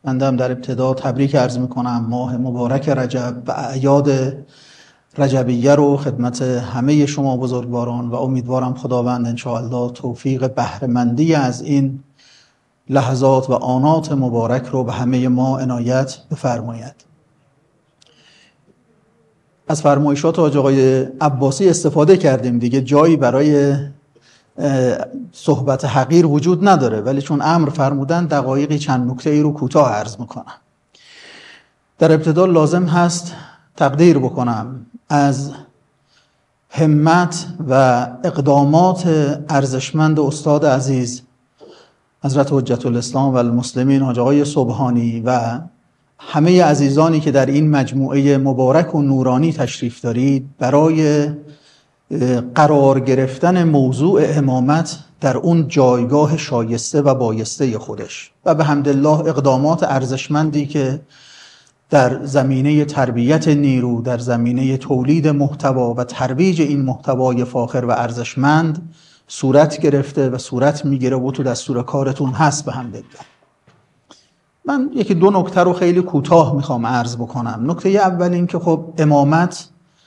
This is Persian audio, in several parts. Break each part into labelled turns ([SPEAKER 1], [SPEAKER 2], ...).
[SPEAKER 1] بنده هم در ابتدا تبریک عرض میکنم ماه مبارک رجب و اعیاد رجبیه رو خدمت همه شما بزرگواران و امیدوارم خداوند انشاءالله توفیق بهره‌مندی از این لحظات و آنات مبارک رو به همه ما عنایت بفرماید. از فرمایشات حاج آقای عباسی استفاده کردیم دیگه، جایی برای صحبت حقیر وجود نداره، ولی چون امر فرمودن دقایقی چند نکته ای رو کوتاه عرض میکنم. در ابتدا لازم هست تقدیر بکنم از همت و اقدامات ارزشمند استاد عزیز حضرت حجت الاسلام و المسلمین حاج آقای سبحانی و همه عزیزانی که در این مجموعه مبارک و نورانی تشریف دارید برای قرار گرفتن موضوع امامت در اون جایگاه شایسته و بایسته خودش و به حمدالله اقدامات ارزشمندی که در زمینه تربیت نیرو، در زمینه تولید محتوا و ترویج این محتوای فاخر و ارزشمند صورت گرفته و صورت میگیره و تو دستور کارتون هست به حمدالله. من یکی دو نکته رو خیلی کوتاه میخوام عرض بکنم. نکته اول این که خب امامت،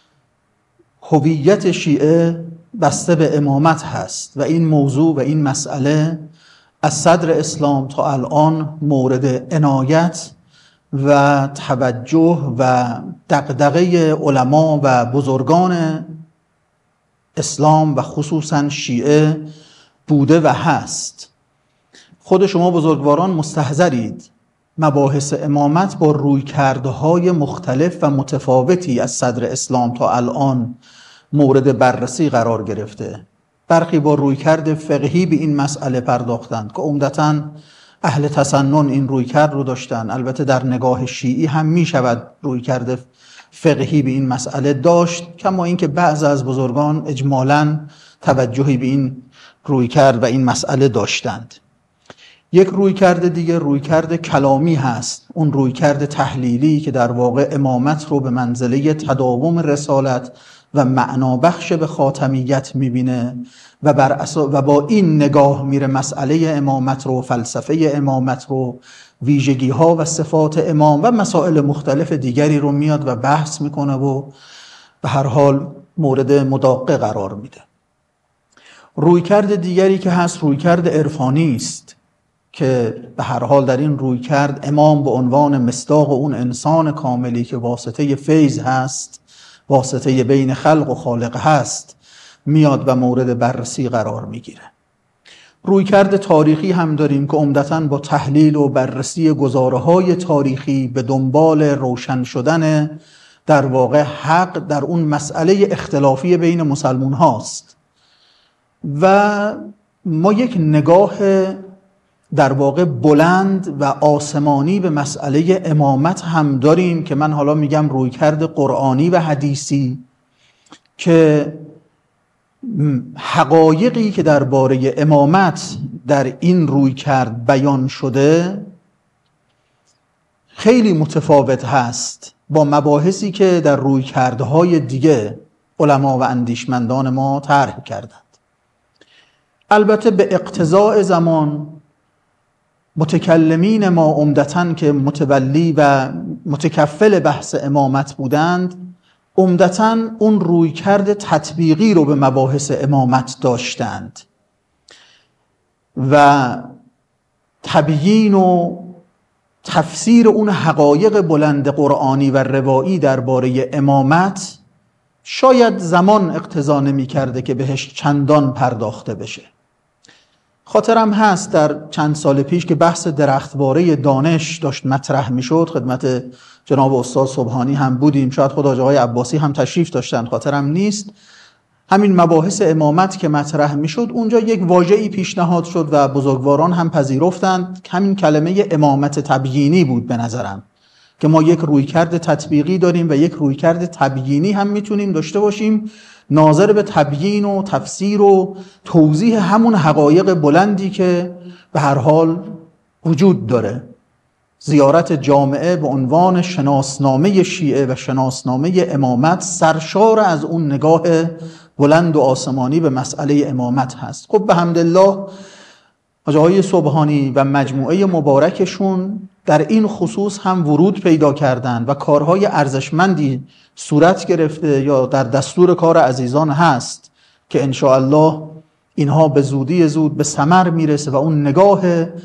[SPEAKER 1] هویت شیعه بسته به امامت هست و این موضوع و این مسئله از صدر اسلام تا الان مورد عنایت و توجه و دغدغه علما و بزرگان اسلام و خصوصا شیعه بوده و هست. خود شما بزرگواران مستحضرید مباحث امامت با رویکردهای مختلف و متفاوتی از صدر اسلام تا الان مورد بررسی قرار گرفته. برخی با رویکرد فقهی به این مسئله پرداختند که عمدتاً اهل تسنن این رویکرد رو داشتن. البته در نگاه شیعی هم می شود رویکرد فقهی به این مسئله داشت، کما اینکه بعض از بزرگان اجمالاً توجهی به این رویکرد و این مسئله داشتند. یک رویکرد دیگه رویکرد کلامی هست، اون رویکرد تحلیلی که در واقع امامت رو به منزله تداوم رسالت و معنابخش به خاتمیت میبینه و با این نگاه میره مسئله امامت رو، فلسفه امامت رو، ویژگی ها و صفات امام و مسائل مختلف دیگری رو میاد و بحث میکنه و به هر حال مورد مداقه قرار میده. رویکرد دیگری که هست رویکرد عرفانی است که به هر حال در این رویکرد امام به عنوان مصداق اون انسان کاملی که واسطه فیض هست، واسطه بین خلق و خالق هست، میاد و مورد بررسی قرار میگیره. رویکرد تاریخی هم داریم که عمدتاً با تحلیل و بررسی گزاره‌های تاریخی به دنبال روشن شدن در واقع حق در اون مسئله اختلافی بین مسلمون هاست و ما یک نگاه در واقع بلند و آسمانی به مسئله امامت هم داریم که من حالا میگم رویکرد قرآنی و حدیثی که حقایقی که درباره امامت در این رویکرد بیان شده خیلی متفاوت هست با مباحثی که در رویکردهای دیگه علما و اندیشمندان ما طرح کردند. البته به اقتضاء زمان متکلمین ما عمدتاً که متولی و متکفل بحث امامت بودند عمدتاً اون رویکرد تطبیقی رو به مباحث امامت داشتند و تبیین و تفسیر اون حقایق بلند قرآنی و روایی درباره امامت شاید زمان اقتضا نمی کرده که بهش چندان پرداخته بشه. خاطرم هست در چند سال پیش که بحث درختواره دانش داشت مطرح می شد، خدمت جناب استاد سبحانی هم بودیم، شاید خود حاج آقای عباسی هم تشریف داشتن، خاطرم نیست. همین مباحث امامت که مطرح می شد اونجا یک واژه‌ای پیشنهاد شد و بزرگواران هم پذیرفتند، همین کلمه امامت تبیینی بود به نظرم، که ما یک رویکرد تطبیقی داریم و یک رویکرد تبیینی هم میتونیم داشته باشیم ناظر به تبیین و تفسیر و توضیح همون حقایق بلندی که به هر حال وجود داره. زیارت جامعه به عنوان شناسنامه شیعه و شناسنامه امامت سرشار از اون نگاه بلند و آسمانی به مسئله امامت هست. خب به حمدالله حاج آقای سبحانی و مجموعه مبارکشون در این خصوص هم ورود پیدا کردن و کارهای ارزشمندی صورت گرفته یا در دستور کار عزیزان هست که انشاءالله اینها به زودی زود به ثمر میرسه و اون نگاه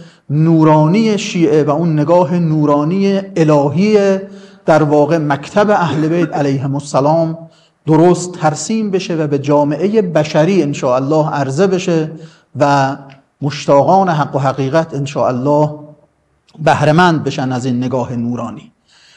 [SPEAKER 1] نورانی شیعه و اون نگاه نورانی الهی در واقع مکتب اهل بیت علیهم السلام درست ترسیم بشه و به جامعه بشری انشاءالله عرضه بشه و مشتاقان حق و حقیقت انشاءالله بهره‌مند بشن از این نگاه نورانی.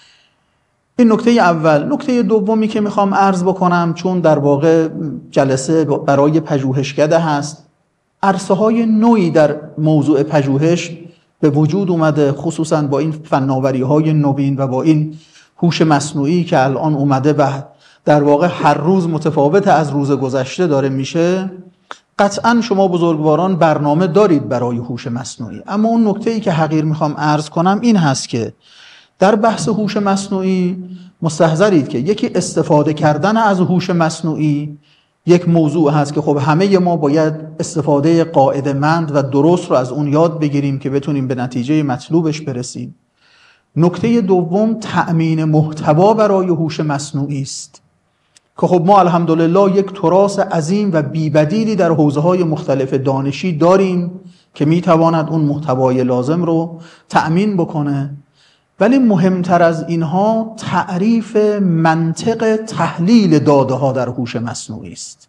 [SPEAKER 1] این نکته اول. نکته دومی که میخوام عرض بکنم، چون در واقع جلسه برای پژوهشکده هست، عرصه های نوعی در موضوع پژوهش به وجود اومده، خصوصا با این فناوری های نوین و با این هوش مصنوعی که الان اومده و در واقع هر روز متفاوت از روز گذشته داره میشه. قطعا شما بزرگواران برنامه دارید برای هوش مصنوعی، اما اون نکته‌ای که حقیر میخوام عرض کنم این هست که در بحث هوش مصنوعی مستحضرید که یکی استفاده کردن از هوش مصنوعی یک موضوع هست که خب همه ما باید استفاده قاعده‌مند و درست رو از اون یاد بگیریم که بتونیم به نتیجه مطلوبش برسیم. نکته دوم تأمین محتوا برای هوش مصنوعی است که خب ما الحمدلله یک تراث عظیم و بی‌بدیلی در حوزه‌های مختلف دانشی داریم که میتواند اون محتوای لازم رو تأمین بکنه، ولی مهمتر از اینها تعریف منطق تحلیل داده ها در هوش مصنوعی است.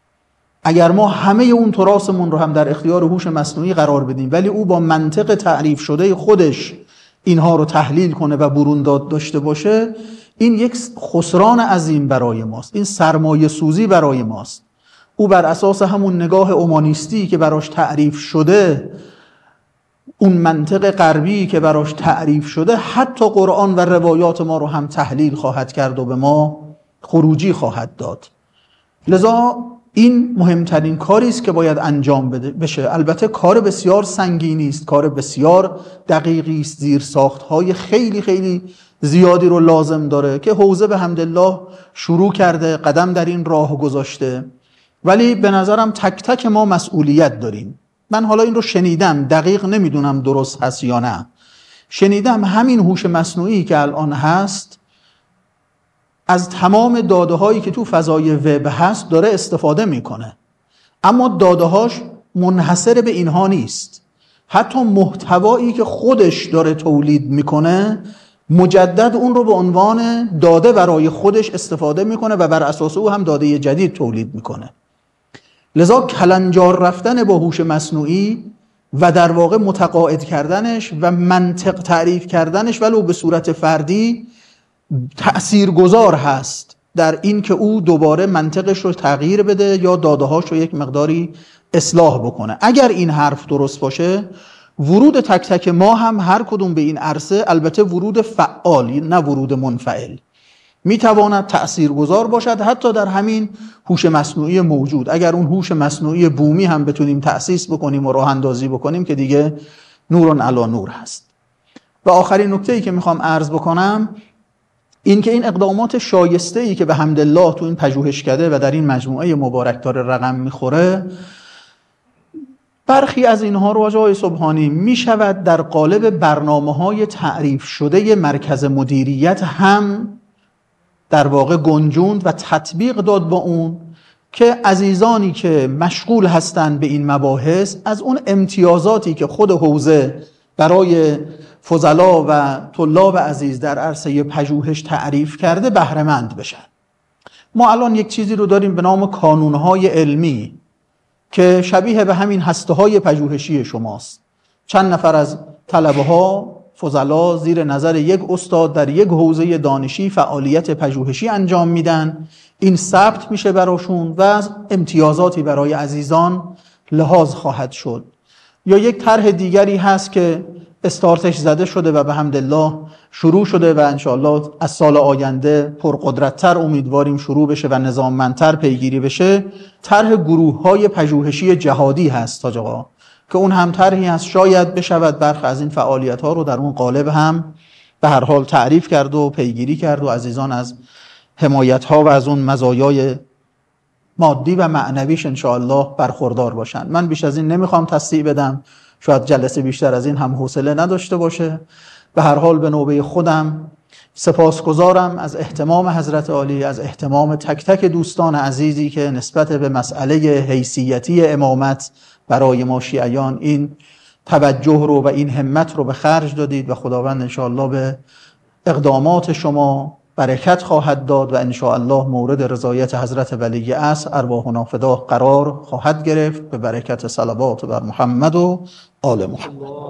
[SPEAKER 1] اگر ما همه اون تراثمون رو هم در اختیار هوش مصنوعی قرار بدیم ولی او با منطق تعریف شده خودش اینها رو تحلیل کنه و برون داشته باشه، این یک خسران عظیم برای ماست، این سرمایه سوزی برای ماست. او بر اساس همون نگاه اومانیستی که براش تعریف شده، اون منطق غربی که براش تعریف شده، حتی قرآن و روایات ما رو هم تحلیل خواهد کرد و به ما خروجی خواهد داد. لذا این مهمترین کاری است که باید انجام بشه. البته کار بسیار سنگینی است، کار بسیار دقیقی است، زیر ساخت‌های خیلی خیلی زیادی رو لازم داره که حوزه به حمدالله شروع کرده، قدم در این راه گذاشته، ولی به نظرم تک تک ما مسئولیت داریم. من حالا این رو شنیدم، دقیق نمیدونم درست هست یا نه، شنیدم همین هوش مصنوعی که الان هست از تمام داده هایی که تو فضای وب هست داره استفاده میکنه، اما داده هاش منحصر به اینها نیست. حتی محتوایی که خودش داره تولید میکنه مجدد اون رو به عنوان داده برای خودش استفاده میکنه و بر اساس او هم داده جدید تولید میکنه. لذا کلنجار رفتن با هوش مصنوعی و در واقع متقاعد کردنش و منطق تعریف کردنش ولو به صورت فردی تأثیرگذار هست در این که او دوباره منطقش رو تغییر بده یا داده‌هاش رو یک مقداری اصلاح بکنه. اگر این حرف درست باشه، ورود تک تک ما هم هر کدوم به این عرصه، البته ورود فعال نه ورود منفعل، میتواند تأثیرگذار باشد حتی در همین هوش مصنوعی موجود. اگر اون هوش مصنوعی بومی هم بتونیم تأسیس بکنیم و راه اندازی بکنیم که دیگه نورن علی نور هست. و آخرین نکته‌ای که میخوام عرض بکنم این که این اقدامات شایسته‌ای که به حمدالله تو این پژوهشکده و در این مجموعه مبارک داره رقم میخوره، برخی از اینها رو آقای سبحانی میشود در قالب برنامه‌های تعریف شده مرکز مدیریت هم در واقع گنجوند و تطبیق داد با اون که عزیزانی که مشغول هستند به این مباحث از اون امتیازاتی که خود حوزه برای فضلا و طلاب عزیز در عرصه پژوهش تعریف کرده بهره‌مند بشن. ما الان یک چیزی رو داریم به نام کانونهای علمی که شبیه به همین هسته‌های پژوهشی شماست. چند نفر از طلبه‌ها فضلا زیر نظر یک استاد در یک حوزه دانشی فعالیت پژوهشی انجام میدن، این ثبت میشه براشون و امتیازاتی برای عزیزان لحاظ خواهد شد. یا یک طرح دیگری هست که استارتش زده شده و به حمدالله شروع شده و انشاءالله از سال آینده پرقدرت‌تر امیدواریم شروع بشه و نظاممندتر پیگیری بشه. طرح گروه‌های پژوهشی جهادی هست حاج آقا که اون هم طرحی هست، شاید بشود برخی از این فعالیت‌ها رو در اون قالب هم به هر حال تعریف کرد و پیگیری کرد و عزیزان از حمایت‌ها و از اون مزایای مادی و معنویش انشاءالله برخوردار باشن. من بیش از این نمیخوام تصحیح بدم، شاید جلسه بیشتر از این هم حوصله نداشته باشه. به هر حال به نوبه خودم سپاسگزارم از اهتمام حضرت عالی، از اهتمام تک تک دوستان عزیزی که نسبت به مسئله حیثیتی امامت برای ما شیعیان این توجه رو و این همت رو به خرج دادید و خداوند انشاءالله به اقدامات شما برکت خواهد داد و انشاءالله مورد رضایت حضرت ولی عصر ارواحنا فداه قرار خواهد گرفت به برکت صلوات بر محمد و آل محمد.